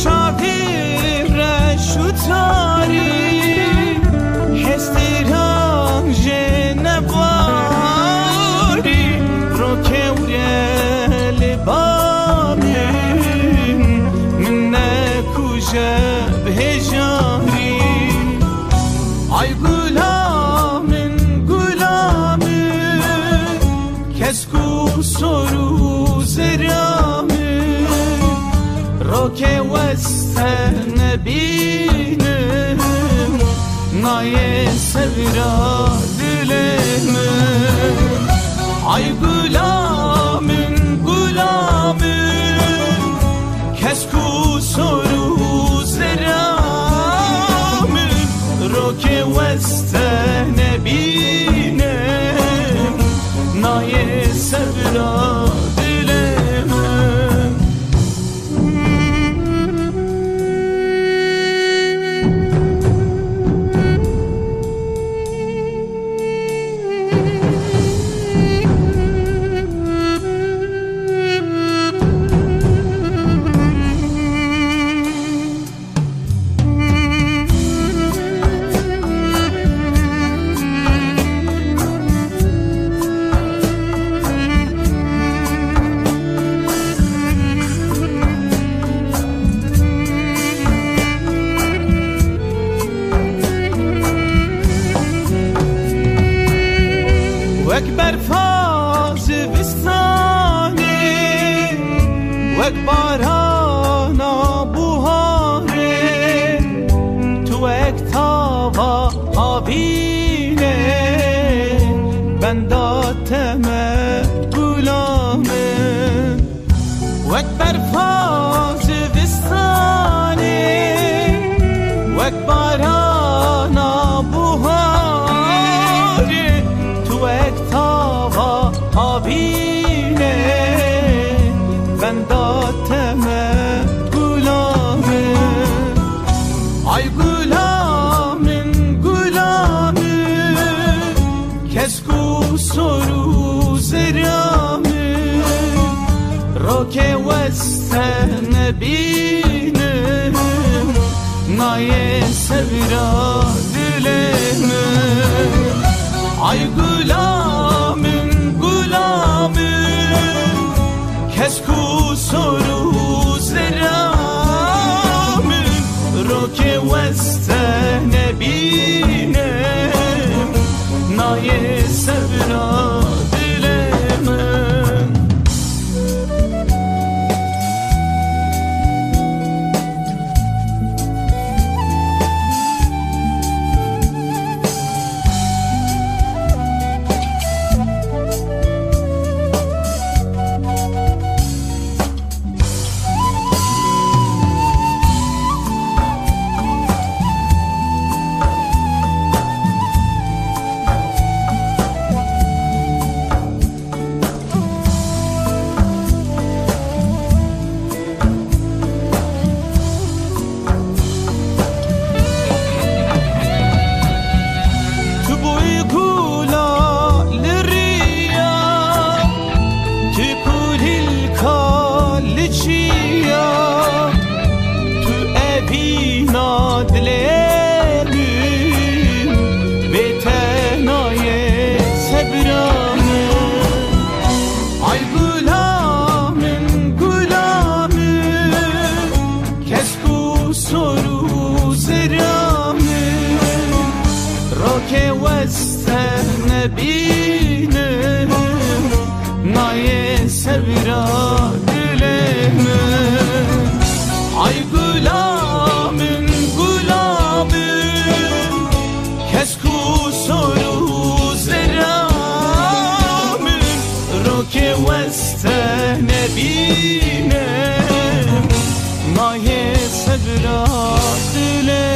چاوی رشوتاری هستیران جنباری رو که ورل بابی من نکوشه به جاری ay gulamin gulamin kesku soru zeramin roke westene binim naye sevra dilemin ay gulamin gulamin kesku soru zeramin roke westene binim naye sevra dilemin وک برفاز وستانی وک باران بوهاره تو وک تاوا آبینه بنداتم گلامه وک برفاز وستانی وک باران بوهاره تو وک تاوا آبینه بنداتم گلامه ay gulamin gulamin kesku soru zeramin roke westene binim naye sevra dilemin ay gulamin gulamin kesku soru zeramin roke westene binim naye sevra dilemin بینم نای سویرا دلمن ay gulamin gulamin kesku soru zeramin roke westene binem نای سویرا دلمن